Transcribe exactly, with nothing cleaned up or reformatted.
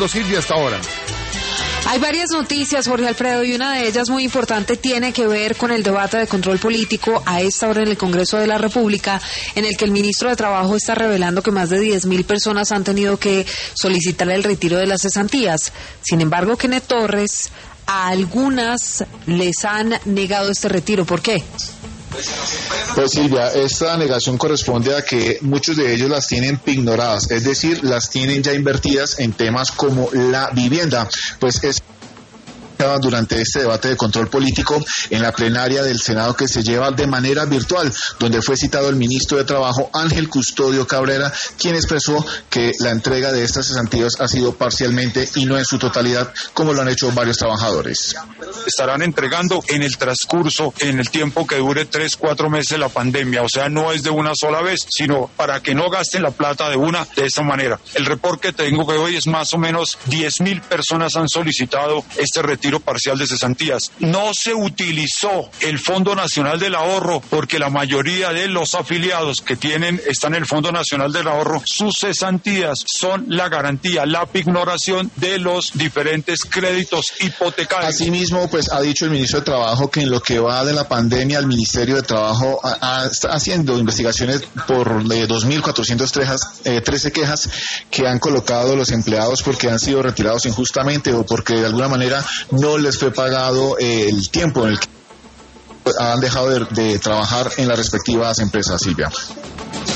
Silvia, hasta ahora. Hay varias noticias, Jorge Alfredo, y una de ellas muy importante tiene que ver con el debate de control político a esta hora en el Congreso de la República, en el que el ministro de Trabajo está revelando que más de diez mil personas han tenido que solicitar el retiro de las cesantías. Sin embargo, Kenneth Torres, a algunas les han negado este retiro. ¿Por qué? Pues Silvia, esta negación corresponde a que muchos de ellos las tienen pignoradas, es decir, las tienen ya invertidas en temas como la vivienda. Pues es durante este debate de control político en la plenaria del Senado que se lleva de manera virtual, donde fue citado el ministro de Trabajo Ángel Custodio Cabrera, quien expresó que la entrega de estas cesantías ha sido parcialmente y no en su totalidad, como lo han hecho varios trabajadores. Estarán entregando en el transcurso, en el tiempo que dure tres, cuatro meses la pandemia, o sea, no es de una sola vez, sino para que no gasten la plata de una de esta manera. El reporte que tengo que hoy es más o menos diez mil personas han solicitado este retiro parcial de cesantías. No se utilizó el Fondo Nacional del Ahorro porque la mayoría de los afiliados que tienen, están en el Fondo Nacional del Ahorro, sus cesantías son la garantía, la pignoración de los diferentes créditos hipotecarios. Asimismo, pues ha dicho el ministro de Trabajo que en lo que va de la pandemia el Ministerio de Trabajo a, a, está haciendo investigaciones por eh, dos mil cuatrocientas trece quejas que han colocado los empleados porque han sido retirados injustamente o porque de alguna manera no les fue pagado eh, el tiempo en el que han dejado de, de trabajar en las respectivas empresas, Silvia.